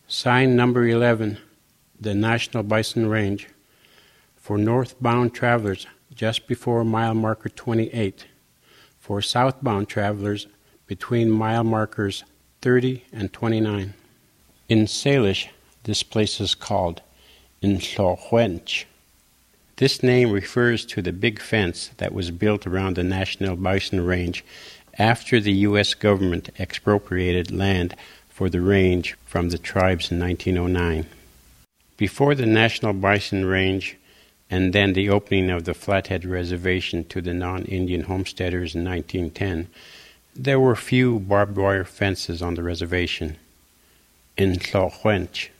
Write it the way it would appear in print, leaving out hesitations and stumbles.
Sign number 11, the National Bison Range, for northbound travelers just before mile marker 28, for southbound travelers between mile markers 30 and 29. In Salish, this place is called Inllorwench. This name refers to the big fence that was built around the National Bison Range after the U.S. government expropriated land for the range from the tribes in 1909. Before the National Bison Range and then the opening of the Flathead Reservation to the non-Indian homesteaders in 1910, there were few barbed wire fences on the reservation. In Inllorwench,